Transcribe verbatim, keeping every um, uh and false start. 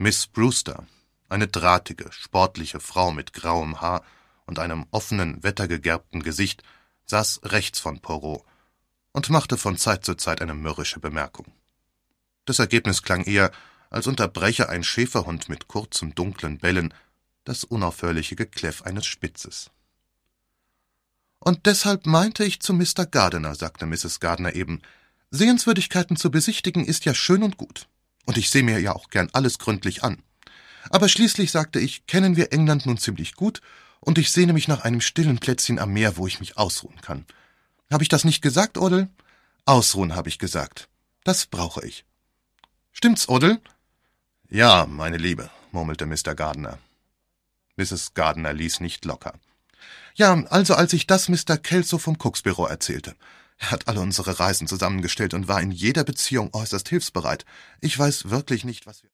Miss Brewster, eine drahtige, sportliche Frau mit grauem Haar und einem offenen, wettergegerbten Gesicht, saß rechts von Poirot und machte von Zeit zu Zeit eine mürrische Bemerkung. Das Ergebnis klang eher, als unterbreche ein Schäferhund mit kurzem, dunklen Bellen das unaufhörliche Gekläff eines Spitzes. »Und deshalb meinte ich zu Mister Gardiner«, sagte Misses Gardiner eben, »Sehenswürdigkeiten zu besichtigen ist ja schön und gut. Und ich sehe mir ja auch gern alles gründlich an. Aber schließlich, sagte ich, kennen wir England nun ziemlich gut, und ich sehne mich nach einem stillen Plätzchen am Meer, wo ich mich ausruhen kann. Habe ich das nicht gesagt, Odell? Ausruhen, habe ich gesagt. Das brauche ich. Stimmt's, Odell?« »Ja, meine Liebe«, murmelte Mister Gardiner. Misses Gardiner ließ nicht locker. »Ja, also als ich das Mister Kelso vom Cooks-Büro erzählte. Er hat alle unsere Reisen zusammengestellt und war in jeder Beziehung äußerst hilfsbereit. Ich weiß wirklich nicht, was wir